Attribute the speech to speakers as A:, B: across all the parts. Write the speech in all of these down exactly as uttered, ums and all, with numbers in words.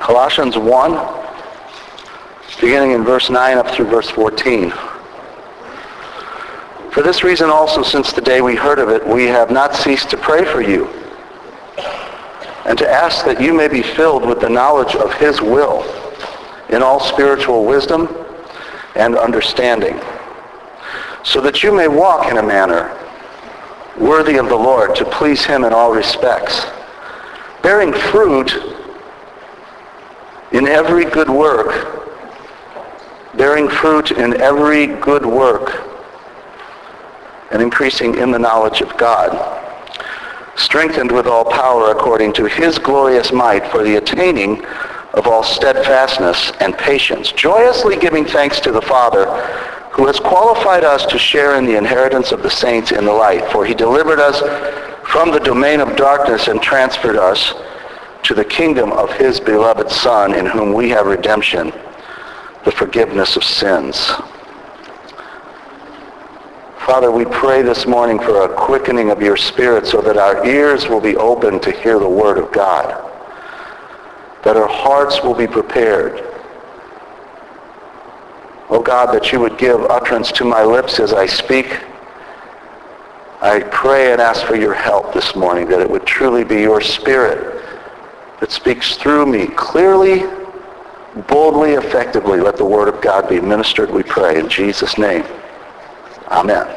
A: Colossians one, beginning in verse nine up through verse fourteen. For this reason also, since the day we heard of it, we have not ceased to pray for you, and to ask that you may be filled with the knowledge of his will in all spiritual wisdom and understanding, so that you may walk in a manner worthy of the Lord, to please him in all respects, bearing fruit in every good work, bearing fruit in every good work, and increasing in the knowledge of God, strengthened with all power according to his glorious might for the attaining of all steadfastness and patience, joyously giving thanks to the Father, who has qualified us to share in the inheritance of the saints in the light. For he delivered us from the domain of darkness and transferred us to the kingdom of his beloved Son, in whom we have redemption, the forgiveness of sins. Father, we pray this morning for a quickening of your Spirit so that our ears will be open to hear the Word of God, that our hearts will be prepared. Oh God, that you would give utterance to my lips as I speak. I pray and ask for your help this morning, that it would truly be your Spirit that speaks through me clearly, boldly, effectively. Let the Word of God be ministered, we pray, in Jesus' name. Amen.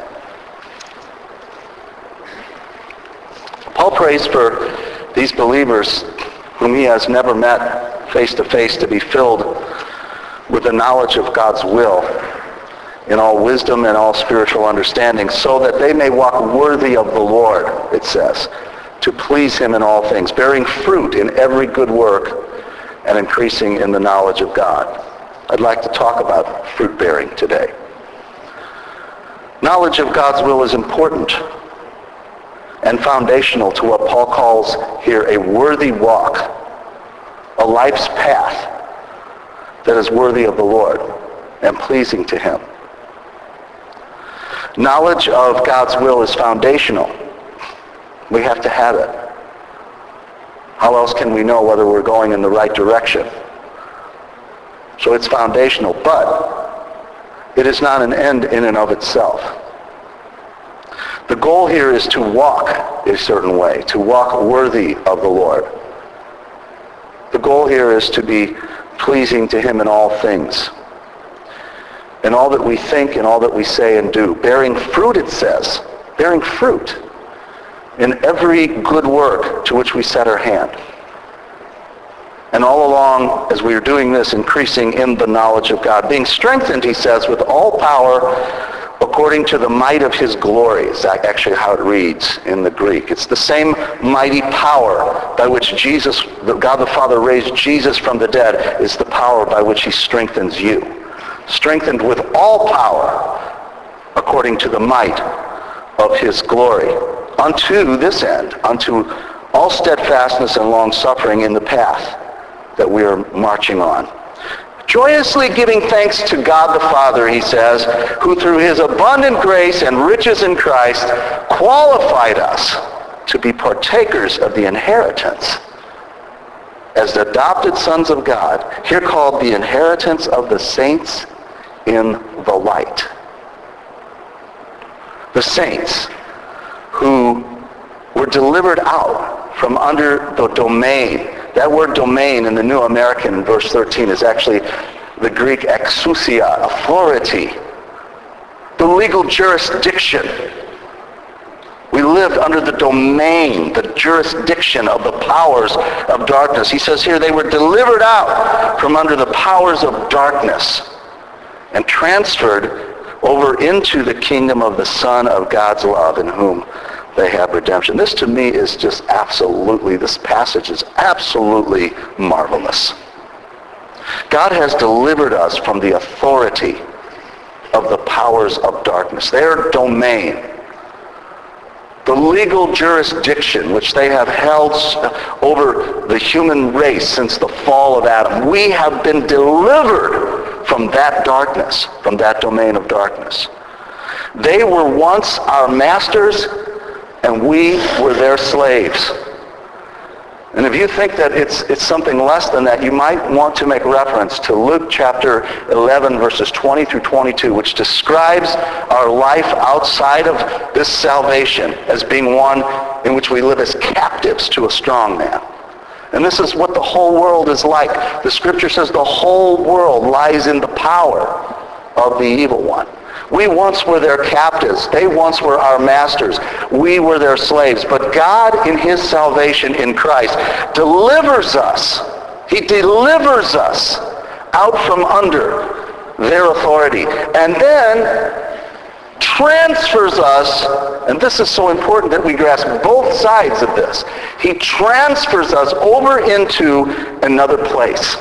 A: Paul prays for these believers whom he has never met face to face to be filled with the knowledge of God's will in all wisdom and all spiritual understanding, so that they may walk worthy of the Lord, it says, to please him in all things, bearing fruit in every good work and increasing in the knowledge of God. I'd like to talk about fruit bearing today. Knowledge of God's will is important and foundational to what Paul calls here a worthy walk, a life's path that is worthy of the Lord and pleasing to him. Knowledge of God's will is foundational. We have to have it. How else can we know whether we're going in the right direction? So it's foundational, but it is not an end in and of itself. The goal here is to walk a certain way, to walk worthy of the Lord. The goal here is to be pleasing to him in all things, in all that we think and all that we say and do. Bearing fruit, it says, bearing fruit in every good work to which we set our hand. And all along, as we are doing this, increasing in the knowledge of God. Being strengthened, he says, with all power according to the might of his glory. Is actually how it reads in the Greek. It's the same mighty power by which Jesus, God the Father raised Jesus from the dead, is the power by which he strengthens you. Strengthened with all power according to the might of his glory. Unto this end, unto all steadfastness and long-suffering in the path that we are marching on. Joyously giving thanks to God the Father, he says, who through his abundant grace and riches in Christ qualified us to be partakers of the inheritance as the adopted sons of God, here called the inheritance of the saints in the light. The saints who were delivered out from under the domain. That word domain in the New American in verse thirteen is actually the Greek exousia, authority, the legal jurisdiction. We lived under the domain, the jurisdiction of the powers of darkness. He says here they were delivered out from under the powers of darkness and transferred over into the kingdom of the Son of God's love, in whom they have redemption. This to me is just absolutely, this passage is absolutely marvelous. God has delivered us from the authority of the powers of darkness, their domain, the legal jurisdiction which they have held over the human race since the fall of Adam. We have been delivered from that darkness, from that domain of darkness. They were once our masters, and we were their slaves. And if you think that it's it's something less than that, you might want to make reference to Luke chapter eleven, verses twenty through twenty-two, which describes our life outside of this salvation as being one in which we live as captives to a strong man. And this is what the whole world is like. The scripture says the whole world lies in the power of the evil one. We once were their captives. They once were our masters. We were their slaves. But God, in his salvation in Christ, delivers us. He delivers us out from under their authority. And then transfers us, and this is so important that we grasp both sides of this. He transfers us over into another place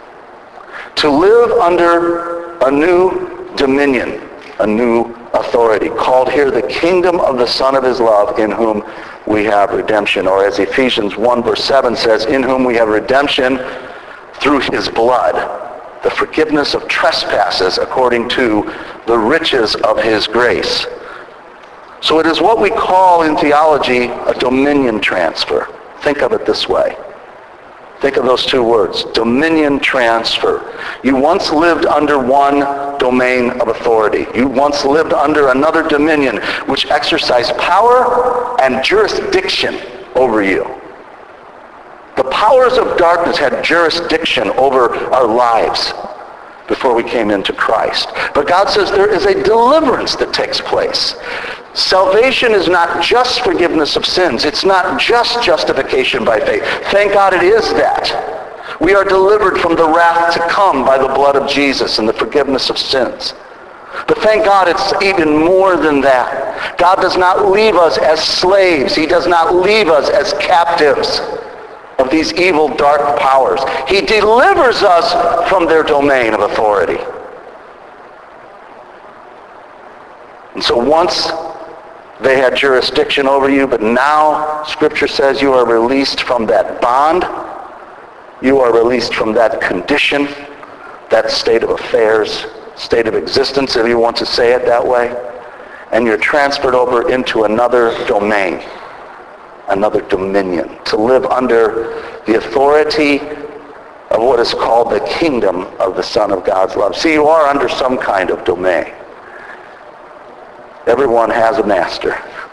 A: to live under a new dominion, a new authority, called here the kingdom of the Son of his love, in whom we have redemption. Or as Ephesians one verse seven says, in whom we have redemption through his blood, the forgiveness of trespasses according to the riches of his grace. So it is what we call in theology a dominion transfer. Think of it this way. Think of those two words, dominion transfer. You once lived under one domain of authority. You once lived under another dominion which exercised power and jurisdiction over you. The powers of darkness had jurisdiction over our lives before we came into Christ. But God says there is a deliverance that takes place. Salvation is not just forgiveness of sins. It's not just justification by faith. Thank God it is that. We are delivered from the wrath to come by the blood of Jesus and the forgiveness of sins. But thank God it's even more than that. God does not leave us as slaves. He does not leave us as captives of these evil dark powers. He delivers us from their domain of authority. And so once they had jurisdiction over you, but now Scripture says you are released from that bond. You are released from that condition, that state of affairs, state of existence, if you want to say it that way. And you're transferred over into another domain, another dominion, to live under the authority of what is called the kingdom of the Son of God's love. See, you are under some kind of domain. Everyone has a master.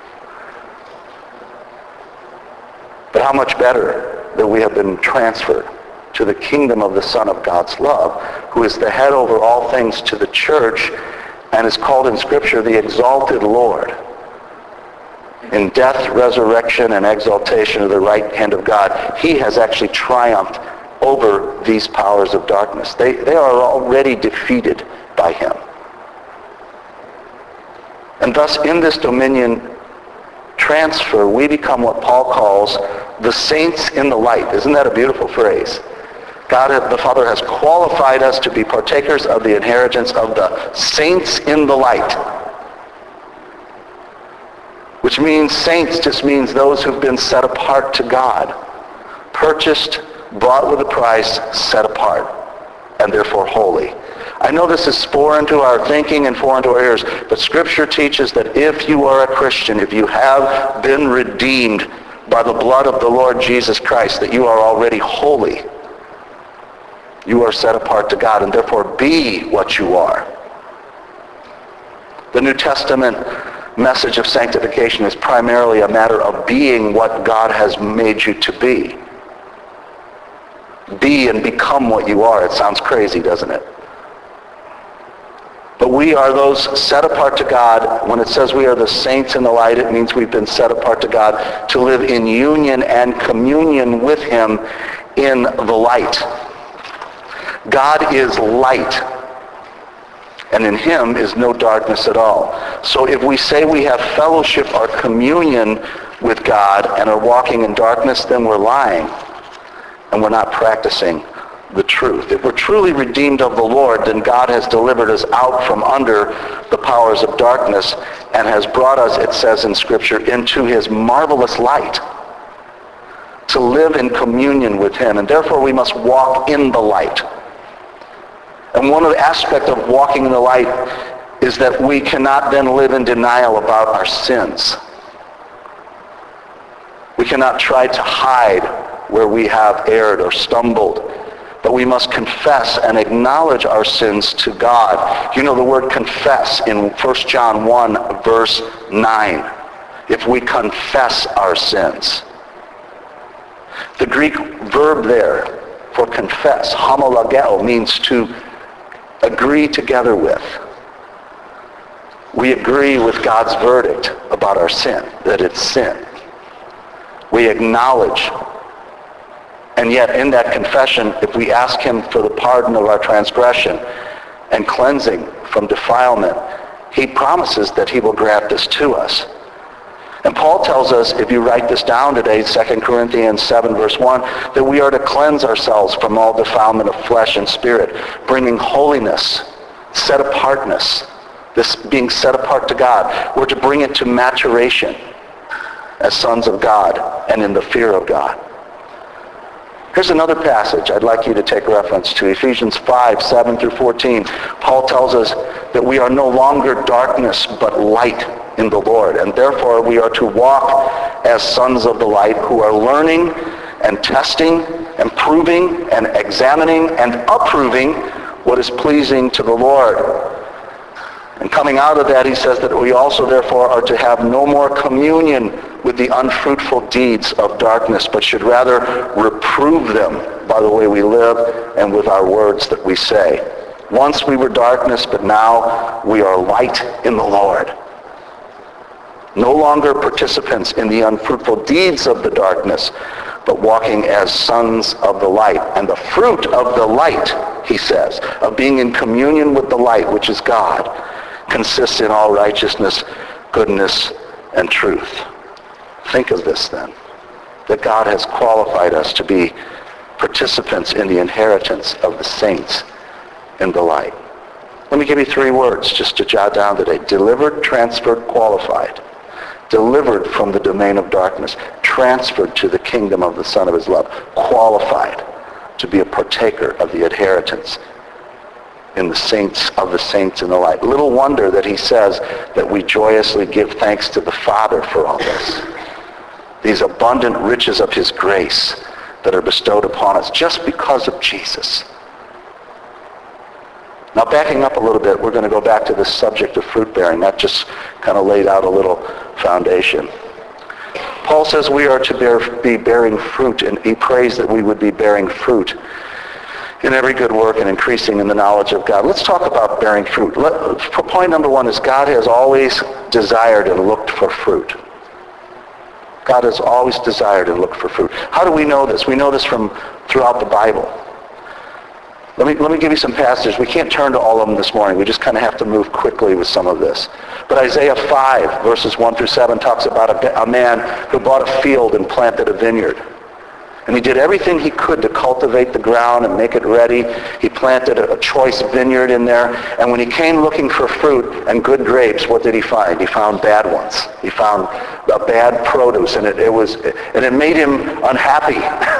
A: But how much better that we have been transferred to the kingdom of the Son of God's love, who is the head over all things to the church, and is called in Scripture the exalted Lord. In death, resurrection, and exaltation of the right hand of God, he has actually triumphed over these powers of darkness. They, they are already defeated by him. And thus, in this dominion transfer, we become what Paul calls the saints in the light. Isn't that a beautiful phrase? God the Father has qualified us to be partakers of the inheritance of the saints in the light. Which means saints just means those who've been set apart to God. Purchased, bought with a price, set apart, and therefore holy. I know this is foreign to our thinking and foreign to our ears, but Scripture teaches that if you are a Christian, if you have been redeemed by the blood of the Lord Jesus Christ, that you are already holy. You are set apart to God, and therefore be what you are. The New Testament message of sanctification is primarily a matter of being what God has made you to be. Be and become what you are. It sounds crazy, doesn't it? But we are those set apart to God. When it says we are the saints in the light, it means we've been set apart to God to live in union and communion with him in the light. God is light, and in him is no darkness at all. So if we say we have fellowship or communion with God and are walking in darkness, then we're lying, and we're not practicing the truth. If we're truly redeemed of the Lord, then God has delivered us out from under the powers of darkness and has brought us, it says in Scripture, into his marvelous light to live in communion with him. And therefore we must walk in the light. And one of the aspects of walking in the light is that we cannot then live in denial about our sins. We cannot try to hide where we have erred or stumbled. But we must confess and acknowledge our sins to God. You know the word confess in First John one, verse nine. If we confess our sins. The Greek verb there for confess, homologeo, means to agree together with. We agree with God's verdict about our sin, that it's sin. We acknowledge. And yet in that confession, if we ask him for the pardon of our transgression and cleansing from defilement, he promises that he will grant this to us. And Paul tells us, if you write this down today, Second Corinthians seven, verse one, that we are to cleanse ourselves from all defilement of flesh and spirit, bringing holiness, set-apartness, this being set apart to God. We're to bring it to maturation as sons of God and in the fear of God. Here's another passage I'd like you to take reference to, Ephesians five, seven through fourteen. Paul tells us that we are no longer darkness, but light in the Lord. And therefore we are to walk as sons of the light who are learning and testing and proving and examining and approving what is pleasing to the Lord. And coming out of that, he says that we also therefore are to have no more communion with the unfruitful deeds of darkness, but should rather reprove them by the way we live and with our words that we say. Once we were darkness, but now we are light in the Lord. No longer participants in the unfruitful deeds of the darkness, but walking as sons of the light. And the fruit of the light, he says, of being in communion with the light, which is God, consists in all righteousness, goodness, and truth. Think of this then, that God has qualified us to be participants in the inheritance of the saints in the light. Let me give you three words just to jot down today. Delivered, transferred, qualified. Delivered from the domain of darkness, transferred to the kingdom of the Son of his love, qualified to be a partaker of the inheritance in the saints of the saints in the light. Little wonder that he says that we joyously give thanks to the Father for all this. These abundant riches of his grace that are bestowed upon us just because of Jesus. Now backing up a little bit, we're going to go back to this subject of fruit bearing. That just kind of laid out a little foundation. Paul says we are to bear, be bearing fruit, and he prays that we would be bearing fruit in every good work and increasing in the knowledge of God. Let's talk about bearing fruit. Let, point number one is God has always desired and looked for fruit. God has always desired and looked for fruit. How do we know this? We know this from throughout the Bible. Let me, let me give you some passages. We can't turn to all of them this morning. We just kind of have to move quickly with some of this. But Isaiah five, verses one through seven, talks about a, a man who bought a field and planted a vineyard. And he did everything he could to cultivate the ground and make it ready. He planted a, a choice vineyard in there. And when he came looking for fruit and good grapes, what did he find? He found bad ones. He found a bad produce, and it, it was, and it made him unhappy.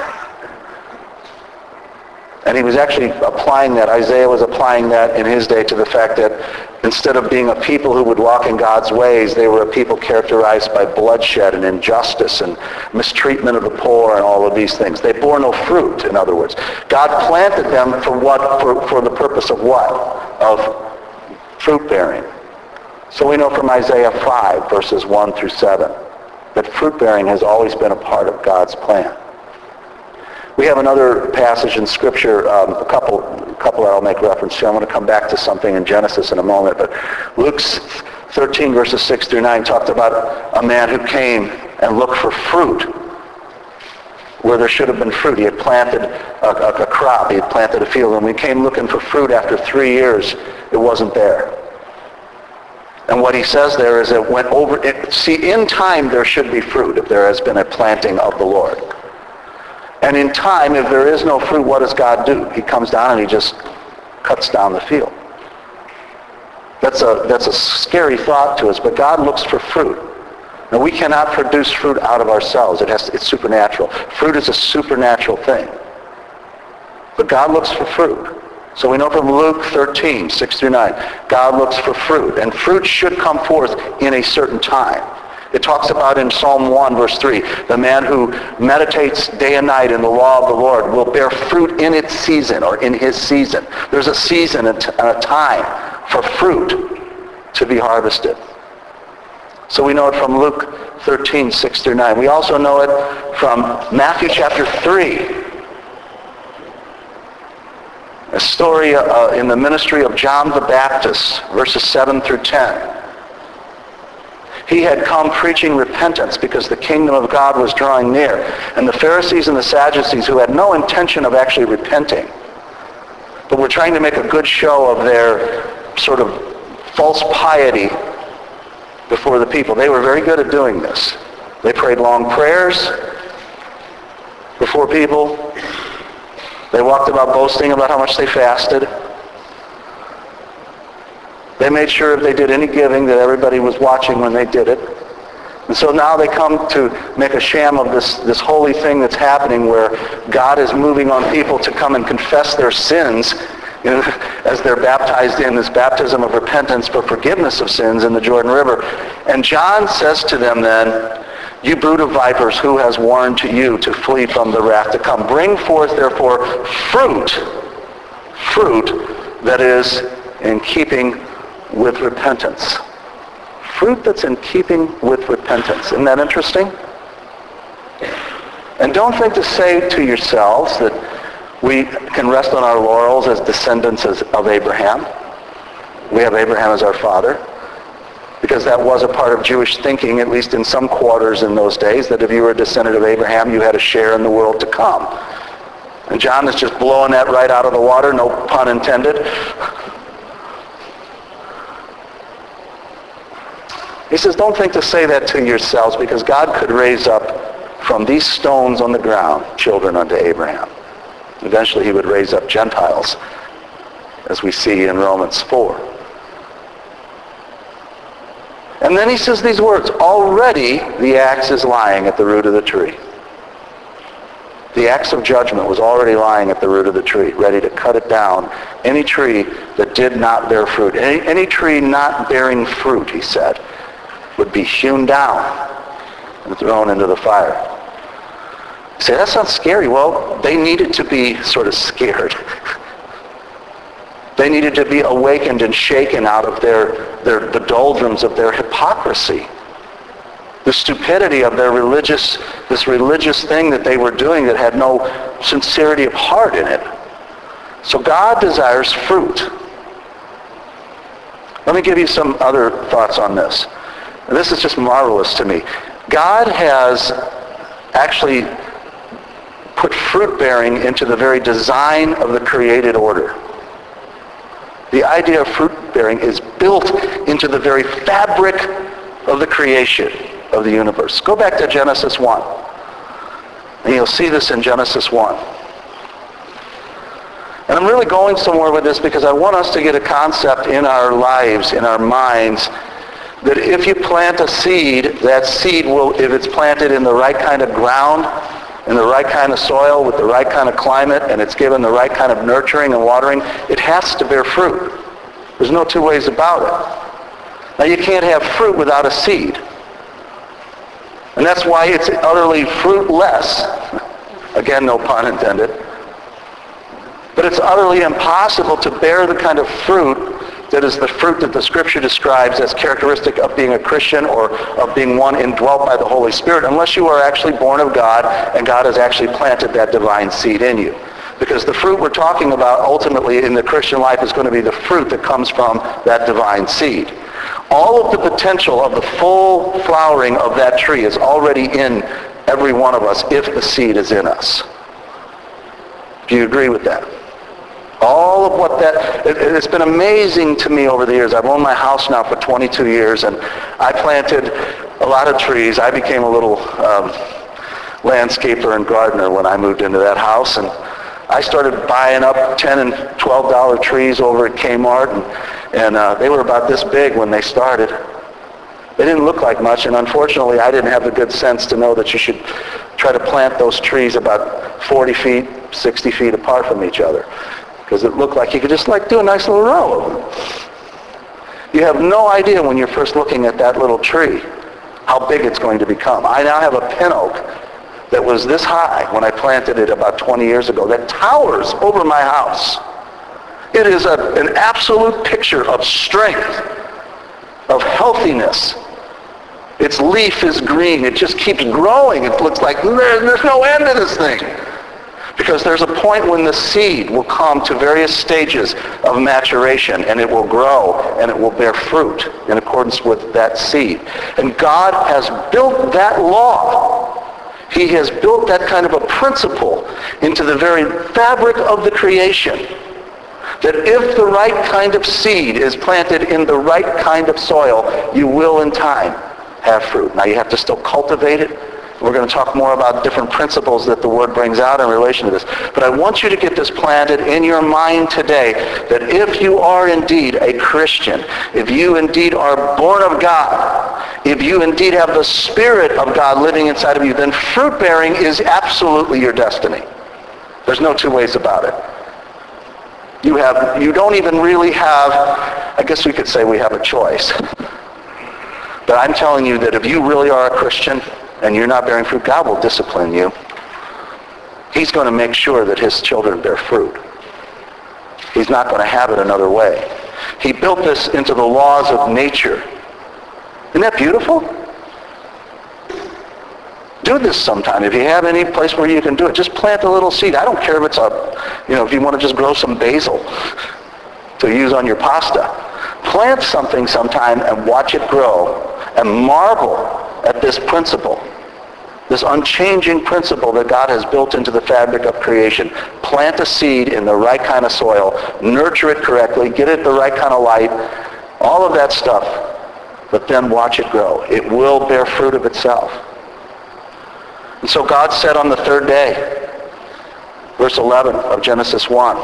A: And he was actually applying that, Isaiah was applying that in his day to the fact that instead of being a people who would walk in God's ways, they were a people characterized by bloodshed and injustice and mistreatment of the poor and all of these things. They bore no fruit, in other words. God planted them for what? For, for the purpose of what? Of fruit bearing. So we know from Isaiah five, verses one through seven, that fruit bearing has always been a part of God's plan. We have another passage in Scripture, um, a couple, a couple that I'll make reference to. I'm going to come back to something in Genesis in a moment. But Luke thirteen, verses six through nine, talked about a man who came and looked for fruit where there should have been fruit. He had planted a, a, a crop. He had planted a field. And when he came looking for fruit after three years, it wasn't there. And what he says there is it went over. It, see, in time there should be fruit if there has been a planting of the Lord. And in time, if there is no fruit, what does God do? He comes down and he just cuts down the field. That's a, that's a scary thought to us, but God looks for fruit. Now, we cannot produce fruit out of ourselves. It has to, it's supernatural. Fruit is a supernatural thing. But God looks for fruit. So we know from Luke thirteen, six through nine, God looks for fruit. And fruit should come forth in a certain time. It talks about in Psalm one, verse three, the man who meditates day and night in the law of the Lord will bear fruit in its season, or in his season. There's a season and a time for fruit to be harvested. So we know it from Luke thirteen, six through nine. We also know it from Matthew chapter three. A story uh, in the ministry of John the Baptist, verses seven through ten. He had come preaching repentance because the kingdom of God was drawing near. And the Pharisees and the Sadducees, who had no intention of actually repenting, but were trying to make a good show of their sort of false piety before the people. They were very good at doing this. They prayed long prayers before people. They walked about boasting about how much they fasted. They made sure if they did any giving that everybody was watching when they did it. And so now they come to make a sham of this, this holy thing that's happening where God is moving on people to come and confess their sins, you know, as they're baptized in this baptism of repentance for forgiveness of sins in the Jordan River. And John says to them then, "You brood of vipers, who has warned to you to flee from the wrath to come? Bring forth therefore fruit, fruit that is in keeping with repentance." Fruit that's in keeping with repentance. Isn't that interesting? And don't think to say to yourselves that we can rest on our laurels as descendants of Abraham. We have Abraham as our father, because that was a part of Jewish thinking, at least in some quarters in those days, that if you were a descendant of Abraham, you had a share in the world to come. And John is just blowing that right out of the water, no pun intended. He says, don't think to say that to yourselves, because God could raise up from these stones on the ground children unto Abraham. Eventually he would raise up Gentiles, as we see in Romans four. And then he says these words, already the axe is lying at the root of the tree. The axe of judgment was already lying at the root of the tree, ready to cut it down. Any tree that did not bear fruit, any, any tree not bearing fruit, he said, would be hewn down and thrown into the fire. You say, that sounds scary. Well, they needed to be sort of scared. They needed to be awakened and shaken out of their, their the doldrums of their hypocrisy. The stupidity of their religious, this religious thing that they were doing that had no sincerity of heart in it. So God desires fruit. Let me give you some other thoughts on this. And this is just marvelous to me. God has actually put fruit bearing into the very design of the created order. The idea of fruit bearing is built into the very fabric of the creation of the universe. Go back to Genesis one. And you'll see this in Genesis one. And I'm really going somewhere with this because I want us to get a concept in our lives, in our minds, that if you plant a seed, that seed will, if it's planted in the right kind of ground, in the right kind of soil, with the right kind of climate, and it's given the right kind of nurturing and watering, it has to bear fruit. There's no two ways about it. Now you can't have fruit without a seed. And that's why it's utterly fruitless. Again, no pun intended. But it's utterly impossible to bear the kind of fruit that is the fruit that the Scripture describes as characteristic of being a Christian or of being one indwelt by the Holy Spirit, unless you are actually born of God and God has actually planted that divine seed in you. Because the fruit we're talking about ultimately in the Christian life is going to be the fruit that comes from that divine seed. All of the potential of the full flowering of that tree is already in every one of us if the seed is in us. Do you agree with that? All of what that, it, it's been amazing to me over the years. I've owned my house now for twenty-two years, and I planted a lot of trees. I became a little um, landscaper and gardener when I moved into that house, and I started buying up ten and twelve dollar trees over at Kmart, and, and uh, they were about this big when they started. They didn't look like much, and unfortunately I didn't have the good sense to know that you should try to plant those trees about forty feet, sixty feet apart from each other, because it looked like you could just like do a nice little row of them. You have no idea when you're first looking at that little tree how big it's going to become. I now have a pin oak that was this high when I planted it about twenty years ago that towers over my house. It is a, an absolute picture of strength, of healthiness. Its leaf is green. It just keeps growing. It looks like there, there's no end to this thing. Because there's a point when the seed will come to various stages of maturation, and it will grow, and it will bear fruit in accordance with that seed. And God has built that law. He has built that kind of a principle into the very fabric of the creation. That if the right kind of seed is planted in the right kind of soil, you will in time have fruit. Now you have to still cultivate it. We're going to talk more about different principles that the Word brings out in relation to this. But I want you to get this planted in your mind today, that if you are indeed a Christian, if you indeed are born of God, if you indeed have the Spirit of God living inside of you, then fruit bearing is absolutely your destiny. There's no two ways about it. You have, you don't even really have, I guess we could say we have a choice. But I'm telling you that if you really are a Christian and you're not bearing fruit, God will discipline you. He's going to make sure that his children bear fruit. He's not going to have it another way. He built this into the laws of nature. Isn't that beautiful? Do this sometime. If you have any place where you can do it, just plant a little seed. I don't care if it's a, you know, if you want to just grow some basil to use on your pasta. Plant something sometime and watch it grow and marvel at this principle, this unchanging principle that God has built into the fabric of creation. Plant a seed in the right kind of soil, nurture it correctly, get it the right kind of light, all of that stuff, but then watch it grow. It will bear fruit of itself. And so God said on the third day, verse eleven of Genesis one,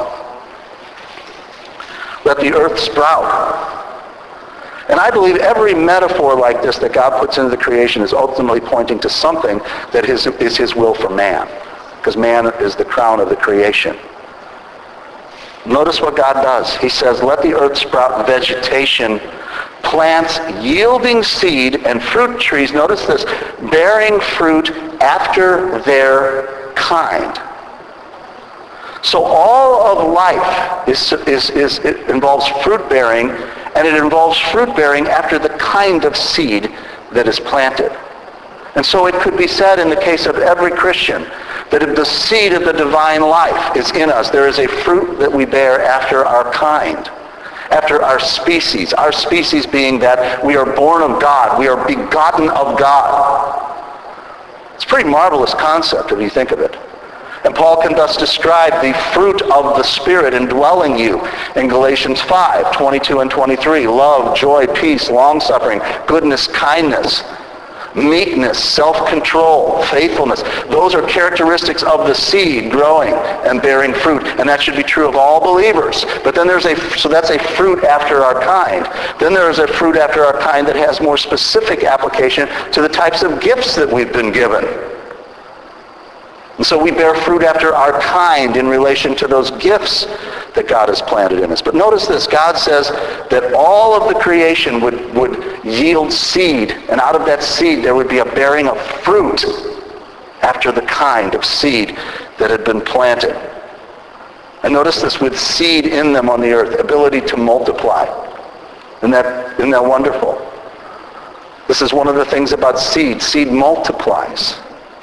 A: let the earth sprout. And I believe every metaphor like this that God puts into the creation is ultimately pointing to something that is, is his will for man. Because man is the crown of the creation. Notice what God does. He says, let the earth sprout vegetation, plants yielding seed, and fruit trees, notice this, bearing fruit after their kind. So all of life is, is, is it involves fruit bearing, and it involves fruit bearing after the kind of seed that is planted. And so it could be said in the case of every Christian that if the seed of the divine life is in us, there is a fruit that we bear after our kind, after our species. Our species being that we are born of God, we are begotten of God. It's a pretty marvelous concept if you think of it. And Paul can thus describe the fruit of the Spirit indwelling you in Galatians five, twenty-two and twenty-three. Love, joy, peace, long-suffering, goodness, kindness, meekness, self-control, faithfulness. Those are characteristics of the seed growing and bearing fruit. And that should be true of all believers. But then there's a, so that's a fruit after our kind. Then there is a fruit after our kind that has more specific application to the types of gifts that we've been given. And so we bear fruit after our kind in relation to those gifts that God has planted in us. But notice this, God says that all of the creation would, would yield seed, and out of that seed there would be a bearing of fruit after the kind of seed that had been planted. And notice this, with seed in them on the earth, ability to multiply. Isn't that, isn't that wonderful? This is one of the things about seed. Seed multiplies.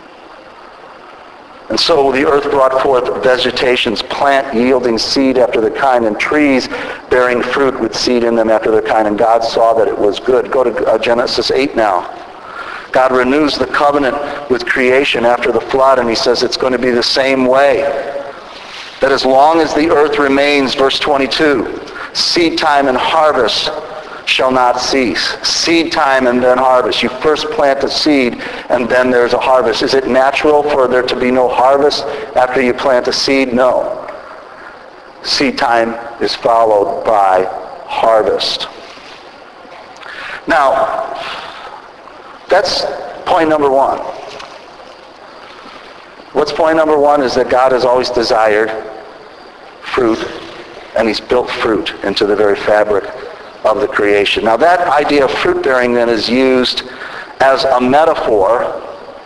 A: And so the earth brought forth vegetations, plant yielding seed after the kind, and trees bearing fruit with seed in them after their kind. And God saw that it was good. Go to uh, Genesis eight now. God renews the covenant with creation after the flood, and he says it's going to be the same way. That as long as the earth remains, verse twenty-two, seed time and harvest shall not cease. Seed time and then harvest. You first plant the seed and then there's a harvest. Is it natural for there to be no harvest after you plant a seed? No. Seed time is followed by harvest. Now, that's point number one. What's point number one is that God has always desired fruit, and he's built fruit into the very fabric of the creation. Now that idea of fruit bearing then is used as a metaphor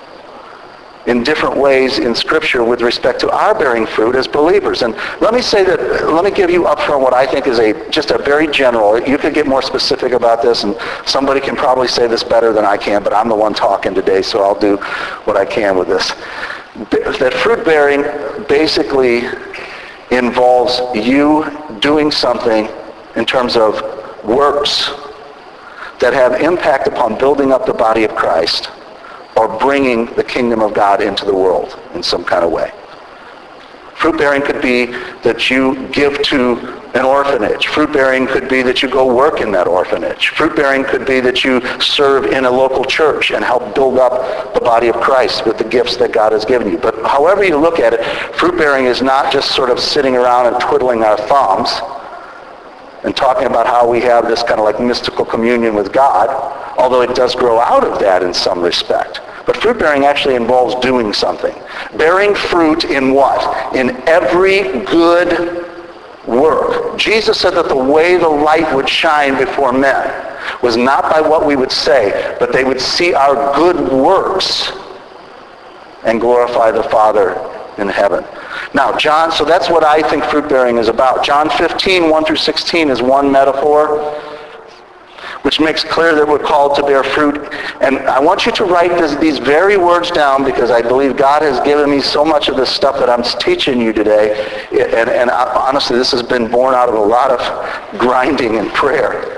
A: in different ways in Scripture with respect to our bearing fruit as believers. And let me say that, let me give you up front what I think is a just a very general, you could get more specific about this, and somebody can probably say this better than I can, but I'm the one talking today, so I'll do what I can with this. That fruit bearing basically involves you doing something in terms of works that have impact upon building up the body of Christ, or bringing the kingdom of God into the world in some kind of way. Fruit bearing could be that you give to an orphanage. Fruit bearing could be that you go work in that orphanage. Fruit bearing could be that you serve in a local church and help build up the body of Christ with the gifts that God has given you. But however you look at it, fruit bearing is not just sort of sitting around and twiddling our thumbs and talking about how we have this kind of like mystical communion with God, although it does grow out of that in some respect. But fruit bearing actually involves doing something. Bearing fruit in what? In every good work. Jesus said that the way the light would shine before men was not by what we would say, but they would see our good works and glorify the Father in heaven. Now, John, so that's what I think fruit bearing is about. John fifteen, one through sixteen is one metaphor, which makes clear that we're called to bear fruit. And I want you to write this, these very words down, because I believe God has given me so much of this stuff that I'm teaching you today. And, and honestly, this has been born out of a lot of grinding and prayer.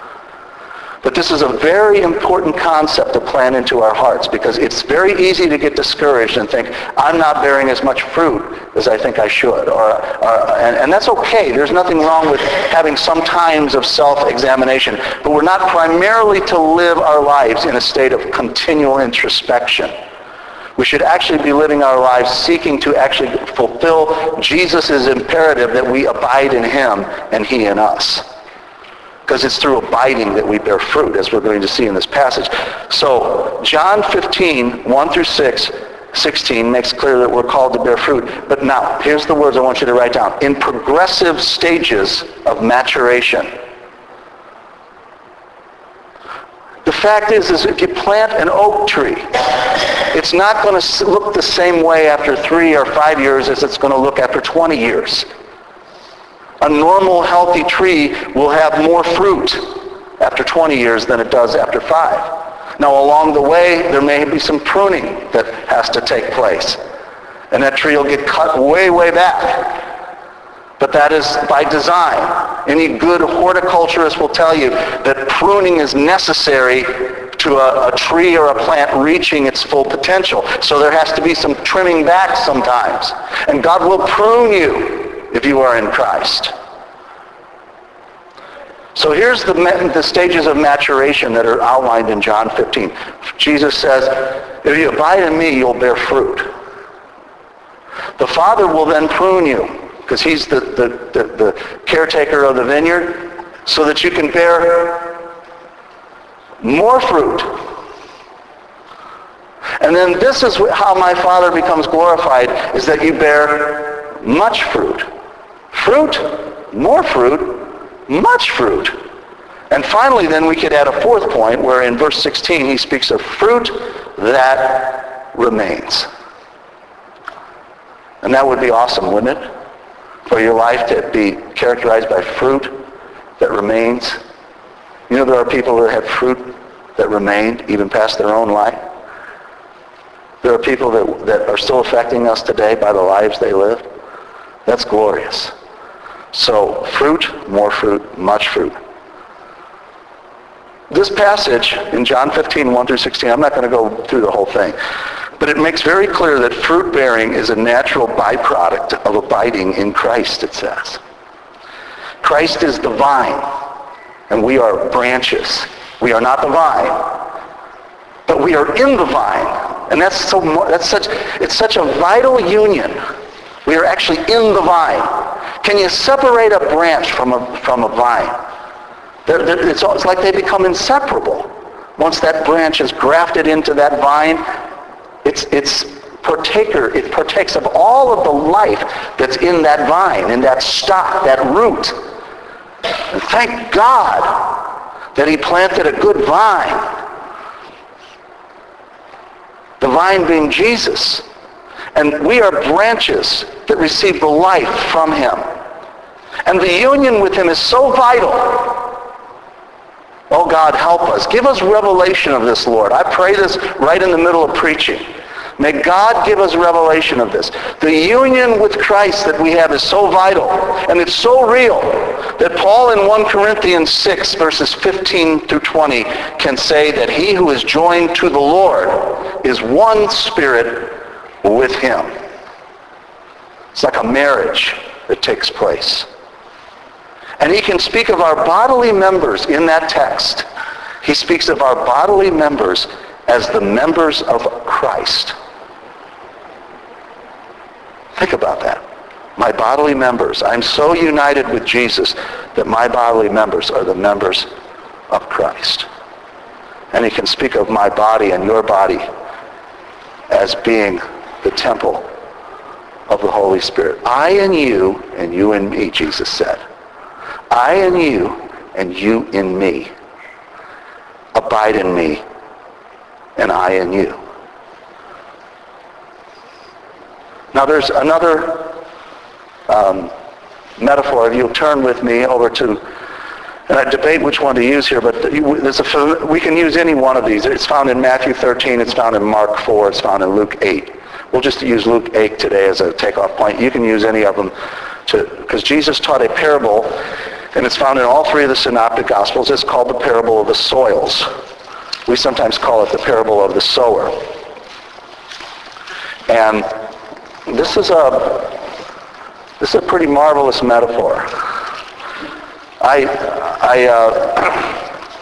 A: But this is a very important concept to plant into our hearts, because it's very easy to get discouraged and think, I'm not bearing as much fruit as I think I should. Or, or and, and that's okay. There's nothing wrong with having some times of self-examination. But we're not primarily to live our lives in a state of continual introspection. We should actually be living our lives seeking to actually fulfill Jesus' imperative that we abide in him and he in us. Because it's through abiding that we bear fruit, as we're going to see in this passage. So John fifteen, one through six, sixteen makes clear that we're called to bear fruit. But now, here's the words I want you to write down. In progressive stages of maturation. The fact is, is if you plant an oak tree, it's not going to look the same way after three or five years as it's going to look after twenty years. A normal, healthy tree will have more fruit after twenty years than it does after five. Now, along the way, there may be some pruning that has to take place. And that tree will get cut way, way back. But that is by design. Any good horticulturist will tell you that pruning is necessary to a, a tree or a plant reaching its full potential. So there has to be some trimming back sometimes. And God will prune you if you are in Christ. So here's the, the stages of maturation that are outlined in John fifteen. Jesus says, if you abide in me, you'll bear fruit. The Father will then prune you, because he's the, the, the, the caretaker of the vineyard, so that you can bear more fruit. And then this is how my Father becomes glorified, is that you bear much fruit. Fruit, more fruit, much fruit. And finally, then we could add a fourth point, where in verse sixteen he speaks of fruit that remains. And that would be awesome, wouldn't it? For your life to be characterized by fruit that remains. You know, there are people that have fruit that remain even past their own life. There are people that, that are still affecting us today by the lives they live. That's glorious. So, fruit, more fruit, much fruit. This passage in John fifteen, one through sixteen, I'm not going to go through the whole thing, but it makes very clear that fruit bearing is a natural byproduct of abiding in Christ, it says. Christ is the vine, and we are branches. We are not the vine, but we are in the vine. And that's so that's such it's such a vital union. We are actually in the vine. Can you separate a branch from a from a vine? They're, they're, it's, it's like they become inseparable. Once that branch is grafted into that vine, it's it's partaker. It partakes of all of the life that's in that vine, in that stock, that root. And thank God that he planted a good vine. The vine being Jesus. And we are branches that receive the life from him. And the union with him is so vital. Oh God, help us. Give us revelation of this, Lord. I pray this right in the middle of preaching. May God give us revelation of this. The union with Christ that we have is so vital, and it's so real, that Paul in First Corinthians six, verses fifteen through twenty, can say that he who is joined to the Lord is one spirit with him. It's like a marriage that takes place. And he can speak of our bodily members in that text. He speaks of our bodily members as the members of Christ. Think about that. My bodily members. I'm so united with Jesus that my bodily members are the members of Christ. And he can speak of my body and your body as being the temple of the Holy Spirit. I and you, and you and me, Jesus said. I and you, and you in me. Abide in me, and I in you. Now there's another um, metaphor. If you'll turn with me over to, and I debate which one to use here, but there's a, we can use any one of these. It's found in Matthew thirteen, it's found in Mark four, it's found in Luke eight. We'll just use Luke eight today as a takeoff point. You can use any of them, to because Jesus taught a parable, and it's found in all three of the Synoptic Gospels. It's called the parable of the soils. We sometimes call it the parable of the sower. And this is a this is a pretty marvelous metaphor. I I uh,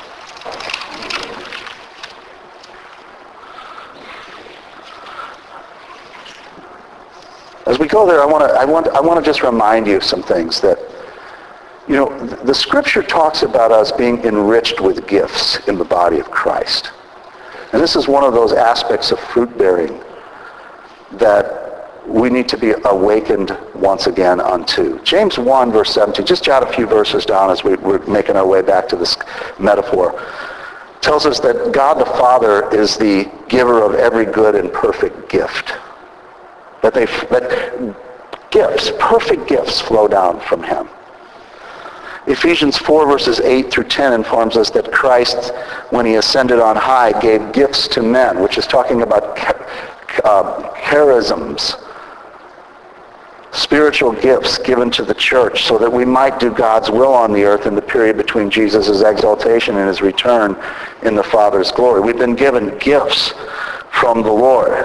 A: as we go there, I want to I want I want to just remind you of some things that, you know, the Scripture talks about us being enriched with gifts in the body of Christ. And this is one of those aspects of fruit bearing that we need to be awakened once again unto. James one, verse seventeen, just jot a few verses down as we, we're making our way back to this metaphor, tells us that God the Father is the giver of every good and perfect gift. That, they, that gifts, perfect gifts flow down from him. Ephesians four, verses eight through ten informs us that Christ, when he ascended on high, gave gifts to men, which is talking about uh, charisms, spiritual gifts given to the church so that we might do God's will on the earth in the period between Jesus' exaltation and his return in the Father's glory. We've been given gifts from the Lord.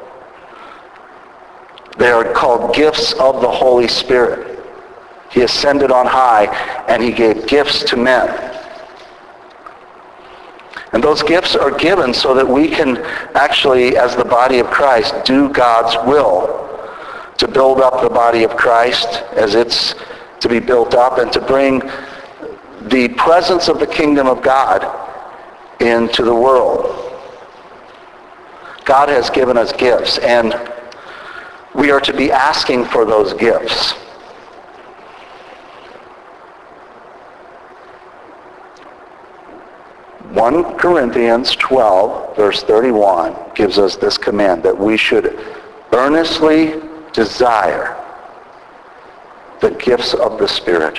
A: They are called gifts of the Holy Spirit. He ascended on high and he gave gifts to men. And those gifts are given so that we can actually, as the body of Christ, do God's will, to build up the body of Christ as it's to be built up, and to bring the presence of the kingdom of God into the world. God has given us gifts, and we are to be asking for those gifts. First Corinthians twelve, verse thirty-one, gives us this command that we should earnestly desire the gifts of the Spirit.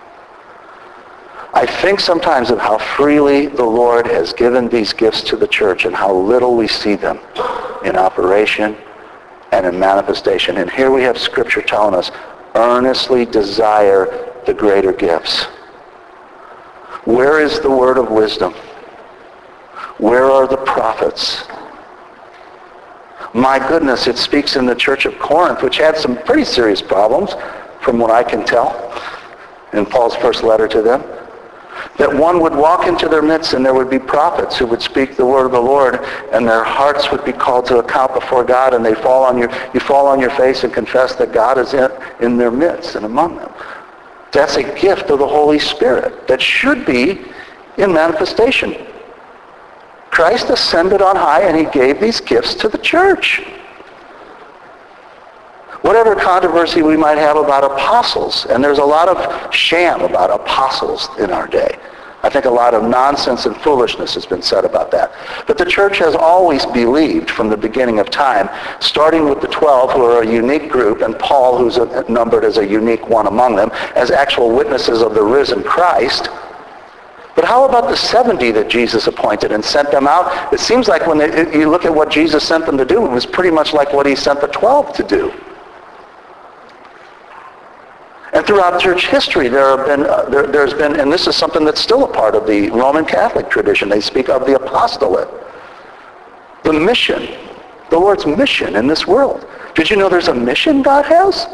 A: I think sometimes of how freely the Lord has given these gifts to the church and how little we see them in operation and in manifestation. And here we have Scripture telling us, earnestly desire the greater gifts. Where is the word of wisdom? Where are the prophets? My goodness, it speaks in the church of Corinth, which had some pretty serious problems, from what I can tell, in Paul's first letter to them, that one would walk into their midst and there would be prophets who would speak the word of the Lord, and their hearts would be called to account before God, and they fall on your, you fall on your face and confess that God is in, in their midst and among them. That's a gift of the Holy Spirit that should be in manifestation. Christ ascended on high and he gave these gifts to the church. Whatever controversy we might have about apostles, and there's a lot of sham about apostles in our day. I think a lot of nonsense and foolishness has been said about that. But the church has always believed from the beginning of time, starting with the twelve, who are a unique group, and Paul, who's numbered as a unique one among them, as actual witnesses of the risen Christ. But how about the seventy that Jesus appointed and sent them out? It seems like when they, you look at what Jesus sent them to do, it was pretty much like what he sent the twelve to do. And throughout church history, there have been, uh, there, there's been, and this is something that's still a part of the Roman Catholic tradition. They speak of the apostolate, the mission, the Lord's mission in this world. Did you know there's a mission God has?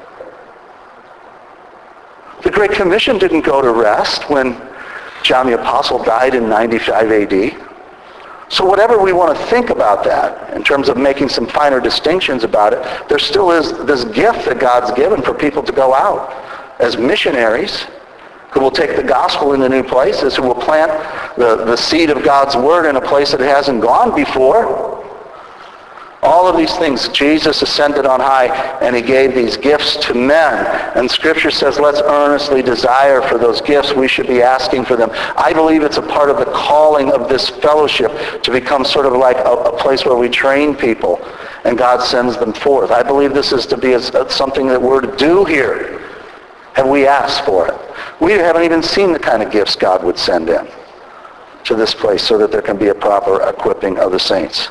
A: The Great Commission didn't go to rest when John the Apostle died in ninety-five A D. So whatever we want to think about that, in terms of making some finer distinctions about it, there still is this gift that God's given for people to go out as missionaries who will take the gospel into new places, who will plant the, the seed of God's word in a place that it hasn't gone before. All of these things, Jesus ascended on high, and he gave these gifts to men. And Scripture says, let's earnestly desire for those gifts. We should be asking for them. I believe it's a part of the calling of this fellowship to become sort of like a, a place where we train people, and God sends them forth. I believe this is to be a, something that we're to do here. Have we asked for it? We haven't even seen the kind of gifts God would send in to this place so that there can be a proper equipping of the saints.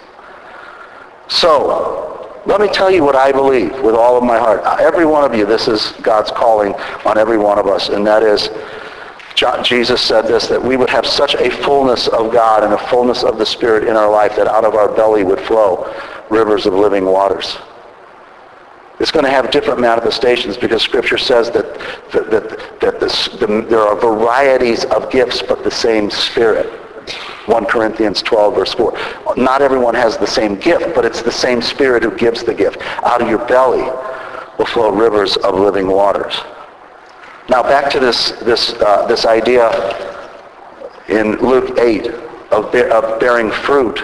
A: So, let me tell you what I believe with all of my heart. Every one of you, this is God's calling on every one of us, and that is, John, Jesus said this, that we would have such a fullness of God and a fullness of the Spirit in our life that out of our belly would flow rivers of living waters. It's going to have different manifestations because Scripture says that, that, that, that this, the, there are varieties of gifts but the same Spirit. First Corinthians twelve, verse four. Not everyone has the same gift, but it's the same Spirit who gives the gift. Out of your belly will flow rivers of living waters. Now back to this this uh, this idea in Luke eight of, bear, of bearing fruit.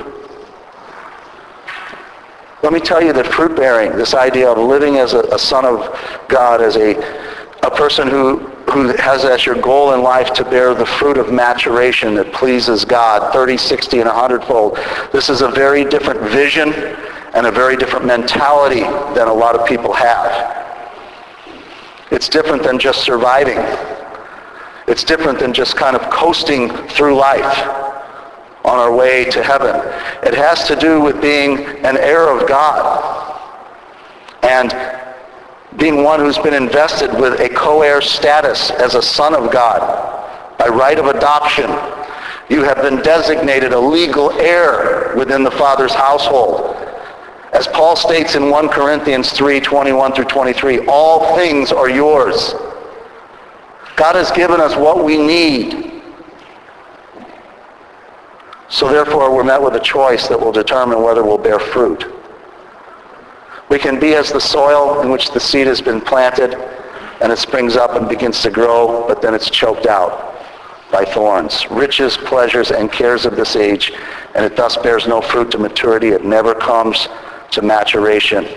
A: Let me tell you that fruit bearing, this idea of living as a, a son of God, as a a person who who has as your goal in life to bear the fruit of maturation that pleases God, thirty, sixty, and one hundred fold. This is a very different vision and a very different mentality than a lot of people have. It's different than just surviving. It's different than just kind of coasting through life on our way to heaven. It has to do with being an heir of God and being one who's been invested with a co-heir status as a son of God by right of adoption. You have been designated a legal heir within the Father's household. As Paul states in First Corinthians three, twenty-one through twenty-three, all things are yours. God has given us what we need. So therefore we're met with a choice that will determine whether we'll bear fruit. We can be as the soil in which the seed has been planted, and it springs up and begins to grow, but then it's choked out by thorns, riches, pleasures, and cares of this age, and it thus bears no fruit to maturity. It never comes to maturation.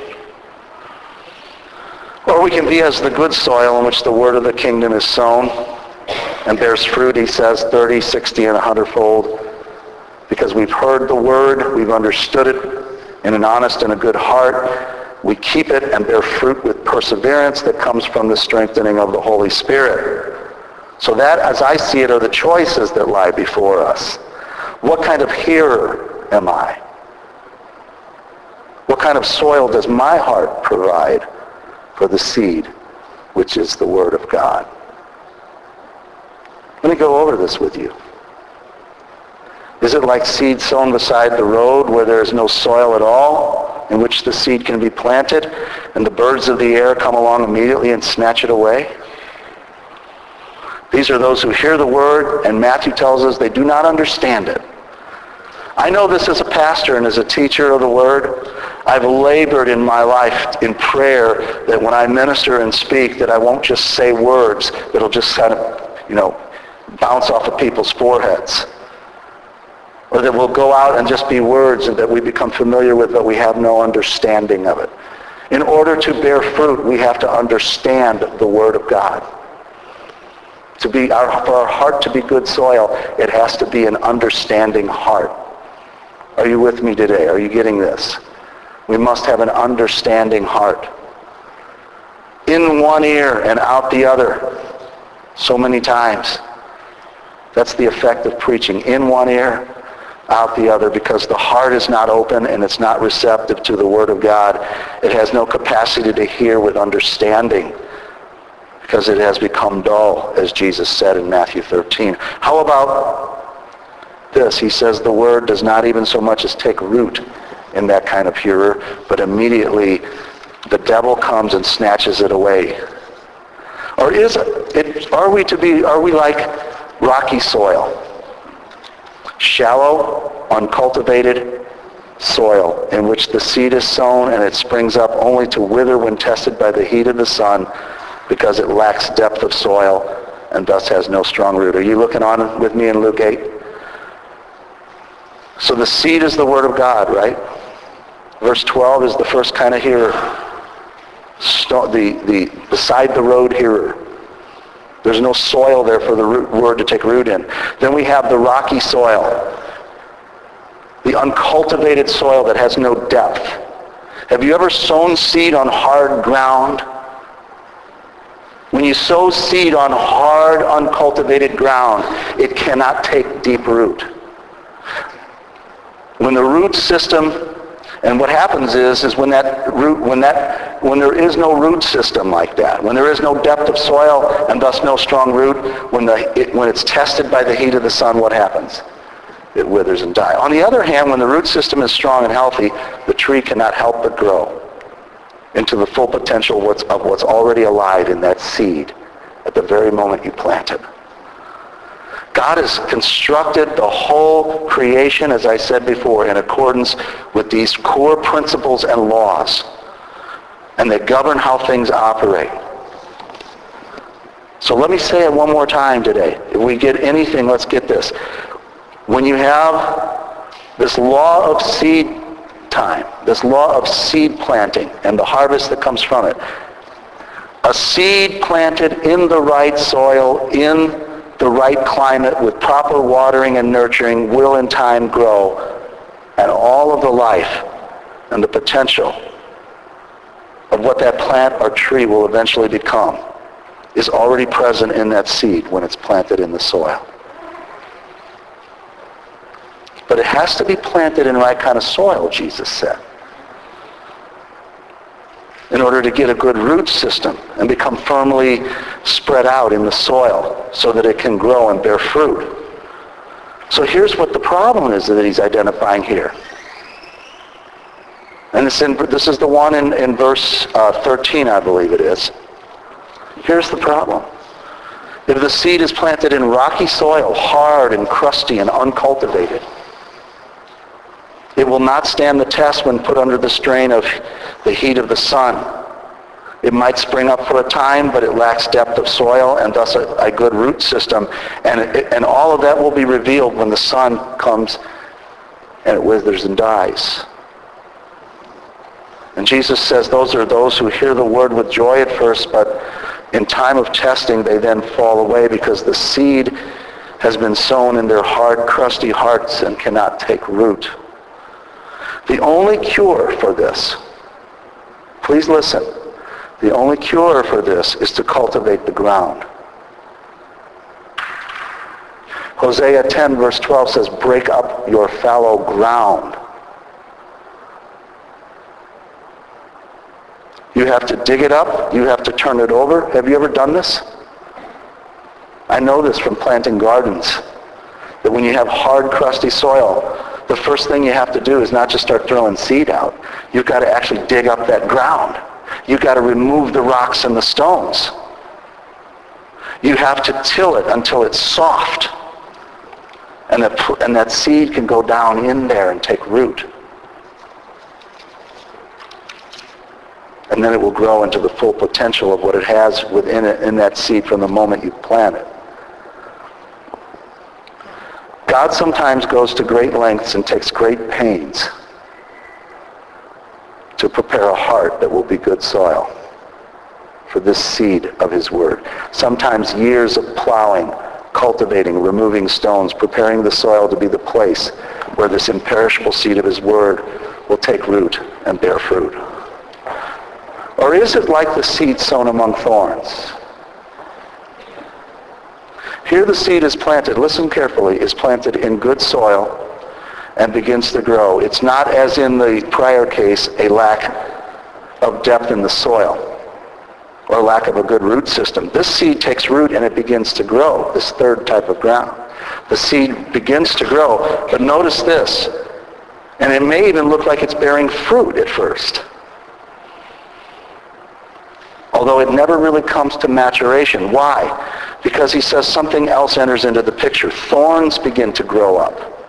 A: Or we can be as the good soil in which the word of the kingdom is sown and bears fruit, he says, thirty, sixty, and one hundred fold, because we've heard the word, we've understood it in an honest and a good heart. We keep it and bear fruit with perseverance that comes from the strengthening of the Holy Spirit. So that, as I see it, are the choices that lie before us. What kind of hearer am I? What kind of soil does my heart provide for the seed, which is the Word of God? Let me go over this with you. Is it like seed sown beside the road where there is no soil at all in which the seed can be planted and the birds of the air come along immediately and snatch it away? These are those who hear the word, and Matthew tells us they do not understand it. I know this as a pastor and as a teacher of the word. I've labored in my life in prayer that when I minister and speak that I won't just say words that'll just kind of, you know, bounce off of people's foreheads. Or that will go out and just be words that we become familiar with, but we have no understanding of it. In order to bear fruit, we have to understand the Word of God. To be our, for our heart to be good soil, it has to be an understanding heart. Are you with me today? Are you getting this? We must have an understanding heart. In one ear and out the other. So many times. That's the effect of preaching. In one ear, out the other, because the heart is not open and it's not receptive to the Word of God. It has no capacity to hear with understanding because it has become dull, as Jesus said in Matthew thirteen. How about this? He says the Word does not even so much as take root in that kind of hearer, but immediately the devil comes and snatches it away. Or is it, it are we to be, are we like rocky soil? Shallow, uncultivated soil in which the seed is sown and it springs up only to wither when tested by the heat of the sun because it lacks depth of soil and thus has no strong root. Are you looking on with me in Luke eight? So the seed is the Word of God, right? Verse twelve is the first kind of hearer. The, the beside the road hearer. There's no soil there for the root, Word to take root in. Then we have the rocky soil. The uncultivated soil that has no depth. Have you ever sown seed on hard ground? When you sow seed on hard, uncultivated ground, it cannot take deep root. When the root system, and what happens is, is when that root, when that, when there is no root system like that, when there is no depth of soil and thus no strong root, when the, it, when it's tested by the heat of the sun, what happens? It withers and dies. On the other hand, when the root system is strong and healthy, the tree cannot help but grow into the full potential of what's, of what's already alive in that seed at the very moment you plant it. God has constructed the whole creation, as I said before, in accordance with these core principles and laws, and they govern how things operate. So let me say it one more time today. If we get anything, let's get this. When you have this law of seed time, this law of seed planting and the harvest that comes from it, a seed planted in the right soil, in the right climate, with proper watering and nurturing, will in time grow, and all of the life and the potential of what that plant or tree will eventually become is already present in that seed when it's planted in the soil. But it has to be planted in the right kind of soil, Jesus said, in order to get a good root system and become firmly spread out in the soil so that it can grow and bear fruit. So here's what the problem is that he's identifying here. And this, in, this is the one in, in verse uh, thirteen, I believe it is. Here's the problem. If the seed is planted in rocky soil, hard and crusty and uncultivated, it will not stand the test when put under the strain of the heat of the sun. It might spring up for a time, but it lacks depth of soil and thus a, a good root system. And, it, and all of that will be revealed when the sun comes and it withers and dies. And Jesus says those are those who hear the word with joy at first, but in time of testing they then fall away because the seed has been sown in their hard, crusty hearts and cannot take root. The only cure for this, please listen, the only cure for this is to cultivate the ground. Hosea ten verse twelve says, break up your fallow ground. You have to dig it up. You have to turn it over. Have you ever done this? I know this from planting gardens, that when you have hard, crusty soil, the first thing you have to do is not just start throwing seed out. You've got to actually dig up that ground. You've got to remove the rocks and the stones. You have to till it until it's soft. And that, and that seed can go down in there and take root. And then it will grow into the full potential of what it has within it, in that seed from the moment you plant it. God sometimes goes to great lengths and takes great pains to prepare a heart that will be good soil. for this seed of his word. Sometimes years of plowing, cultivating, removing stones, preparing the soil to be the place where this imperishable seed of his word will take root and bear fruit. Or is it like the seed sown among thorns? Here the seed is planted, listen carefully, is planted in good soil and begins to grow. It's not, as in the prior case, a lack of depth in the soil or lack of a good root system. This seed takes root and it begins to grow, this third type of ground. The seed begins to grow, but notice this, and it may even look like it's bearing fruit at first, although it never really comes to maturation. Why? Because he says something else enters into the picture. Thorns begin to grow up.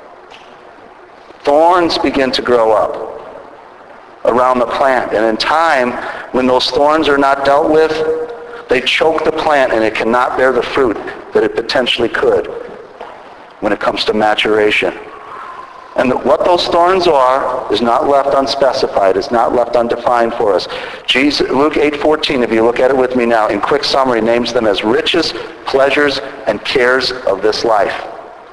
A: Thorns begin to grow up around the plant. And in time, when those thorns are not dealt with, they choke the plant and it cannot bear the fruit that it potentially could when it comes to maturation. And what those thorns are is not left unspecified, is not left undefined for us. Jesus, Luke eight fourteen, if you look at it with me now, in quick summary, names them as riches, pleasures, and cares of this life.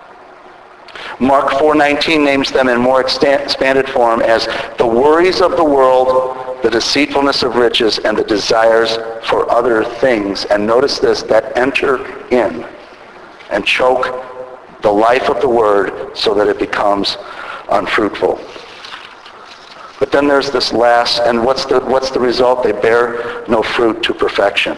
A: Mark four nineteen names them in more expanded form as the worries of the world, the deceitfulness of riches, and the desires for other things. And notice this, that enter in and choke the life of the word so that it becomes unfruitful. But then there's this last, and what's the, what's the result? They bear no fruit to perfection.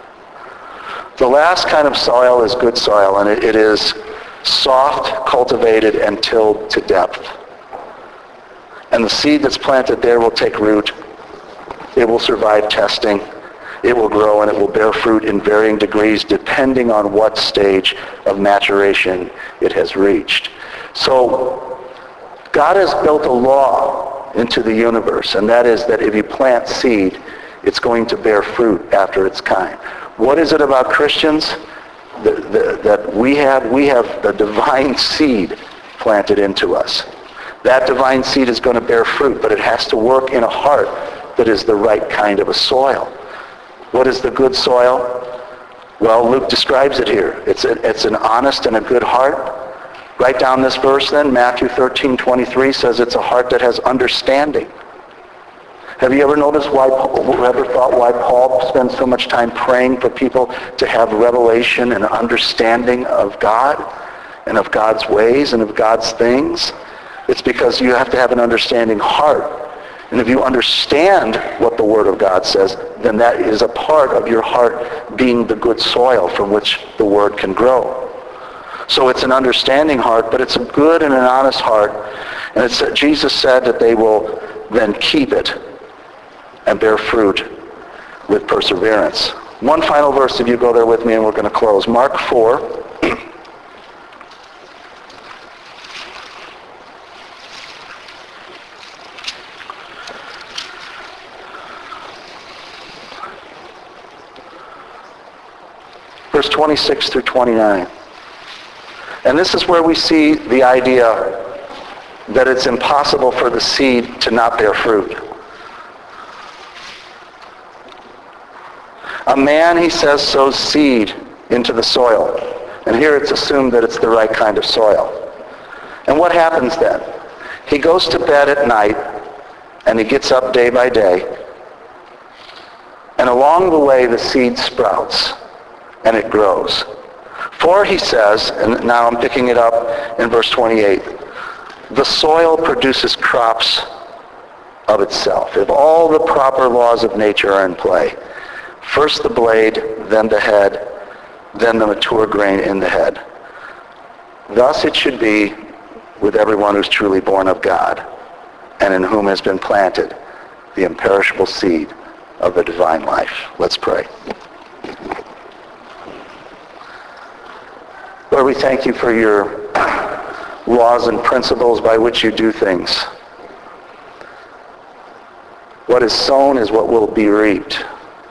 A: The last kind of soil is good soil, and it, it is soft, cultivated, and tilled to depth. And the seed that's planted there will take root. It will survive testing. It will grow, and it will bear fruit in varying degrees depending on what stage of maturation it has reached. So God has built a law into the universe, and that is that if you plant seed, it's going to bear fruit after its kind. What is it about Christians? The, the, that we have, we have the divine seed planted into us. That divine seed is going to bear fruit, but it has to work in a heart that is the right kind of a soil. What is the good soil? Well, Luke describes it here. It's, a, it's an honest and a good heart. Write down this verse then. Matthew thirteen twenty-three says it's a heart that has understanding. Have you ever noticed why, ever thought why Paul spends so much time praying for people to have revelation and understanding of God and of God's ways and of God's things? It's because you have to have an understanding heart. And if you understand what the Word of God says, then that is a part of your heart being the good soil from which the Word can grow. So it's an understanding heart, but it's a good and an honest heart. And it's, Jesus said that they will then keep it and bear fruit with perseverance. One final verse, if you go there with me, and we're going to close. Mark four. Verse twenty-six through twenty-nine. And this is where we see the idea that it's impossible for the seed to not bear fruit. A man, he says, sows seed into the soil. And here it's assumed that it's the right kind of soil. And what happens then? He goes to bed at night, and he gets up day by day. And along the way, the seed sprouts, and it grows. For, he says, and now I'm picking it up in verse twenty-eight, the soil produces crops of itself. If all the proper laws of nature are in play, first the blade, then the head, then the mature grain in the head. Thus it should be with everyone who's truly born of God, and in whom has been planted the imperishable seed of the divine life. Let's pray. Lord, we thank you for your laws and principles by which you do things. What is sown is what will be reaped.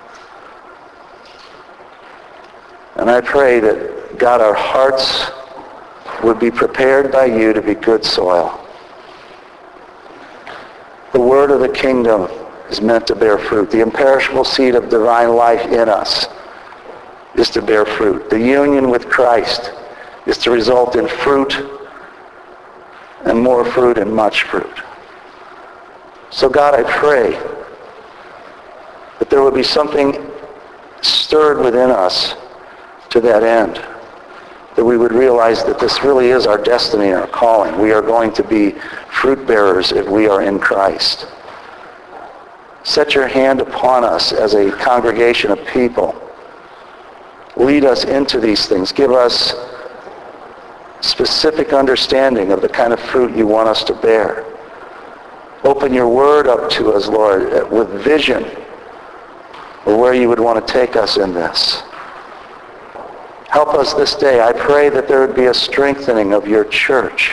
A: And I pray that, God, our hearts would be prepared by you to be good soil. The word of the kingdom is meant to bear fruit. The imperishable seed of divine life in us is to bear fruit. The union with Christ is to result in fruit, and more fruit and much fruit. So God, I pray that there would be something stirred within us to that end, that we would realize that this really is our destiny and our calling. We are going to be fruit bearers if we are in Christ. Set your hand upon us as a congregation of people. Lead us into these things. Give us specific understanding of the kind of fruit you want us to bear. Open your word up to us, Lord, with vision of where you would want to take us in this. Help us this day. I pray that there would be a strengthening of your church,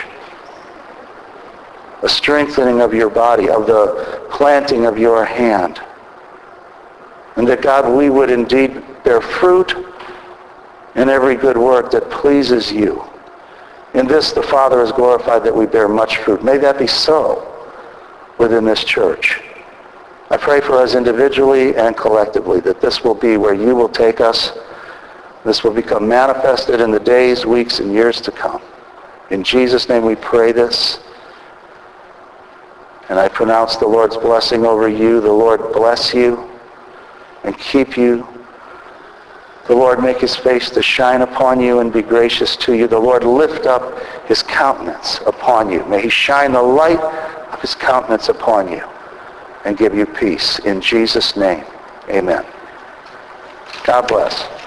A: a strengthening of your body, of the planting of your hand. And that, God, we would indeed bear fruit in every good work that pleases you. In this, the Father is glorified that we bear much fruit. May that be so within this church. I pray for us individually and collectively that this will be where you will take us. This will become manifested in the days, weeks, and years to come. In Jesus' name we pray this. And I pronounce the Lord's blessing over you. The Lord bless you and keep you. The Lord make his face to shine upon you and be gracious to you. The Lord lift up his countenance upon you. May he shine the light of his countenance upon you and give you peace. In Jesus' name, amen. God bless.